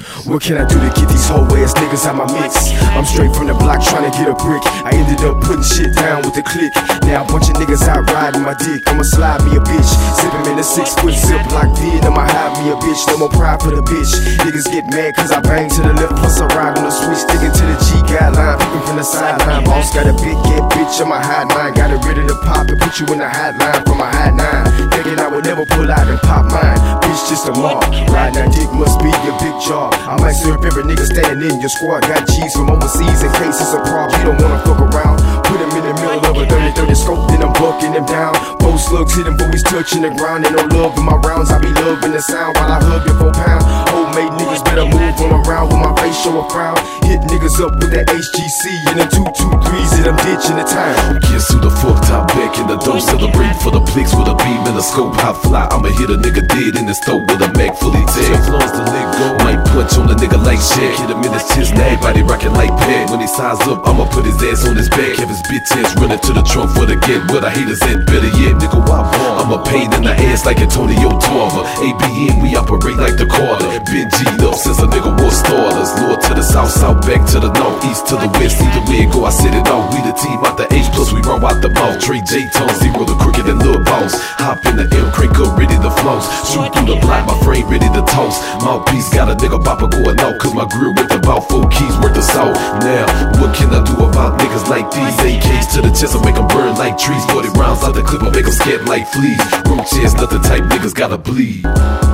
What can I do to get these whole ass niggas out my mix? I'm straight from the block trying to get a brick. I ended up putting shit down with the click. Now a bunch of niggas out riding my dick. I'ma slide me a bitch, zip him in a 6-foot Ziploc vid. I'ma hide me a bitch, no more pride for the bitch. Niggas get mad cause I bang to the left, plus I ride on the switch, sticking to the G guideline, peeping from the sideline. Boss got a big head bitch on my hotline, got it ready to pop and put you in the hotline from my hot 9. Thinking I would never pull out and pop mine. Bitch just a mark, riding that dick must be your big jaw. I might serve every nigga standing in your squad. Got G's from overseas in case it's a problem. You don't wanna fuck around. Put him in the middle of a 30-30 scope, then I'm bucking him down. Both slugs hit him, but he's touching the ground. Ain't no love in my rounds, I be loving the sound while I hug it 4 pound. Homemade niggas better move on around with my face show a frown. Hit niggas up with that HGC and the 223s that I'm ditching the time. Kiss to the fuck top back in the dough, celebrate for the flicks with a beam and a scope. High fly, I'ma hit a nigga dead in the stove with a Mac fully tagged. Flows the leg go, might punch on a nigga like Shaq. Hit him in his chest, now everybody rockin' like Pat. When he size up, I'ma put his ass on his back. Have his bitch ass running to the trunk for the get. What I hate is that better yet, nigga, why ball? I'm a pain in the ass like Antonio Tarver. ABN, we operate like the Carter. Been G'd up since a nigga was starters. North to the south, south back to the north, east to the west. Either way it go, I set it off. We the team out the H, plus we roll out the mouth. Trey J Tone, zero the crooked and little boss. Hop in the L, crank up, ready to floss. Shoot through the block, my frame ready to toss. Mouthpiece got a nigga bopper going out, cause my grill worth about 4 keys worth of salt. Now, what can I do about niggas like these? AKs to the chest, I make them burn like trees. 40 rounds out the clip, I make them scat like fleas. Roach ass, nothing type niggas gotta bleed.